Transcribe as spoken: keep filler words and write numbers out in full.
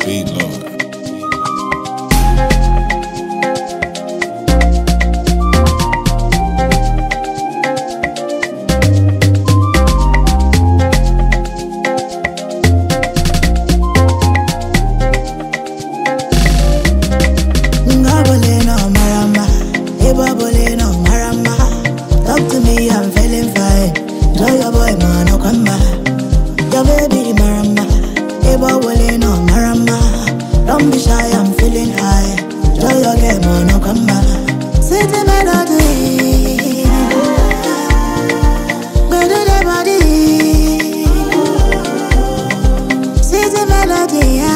Speak, Lord. Talk to me, I'm feeling fine. Tell your boy, man, no come back. Your baby, marama. Hey, boy, well, no, marama. Don't be shy, I'm feeling high. Tell your girl, man, no come back. City melody. Go to the body. City melody, yeah.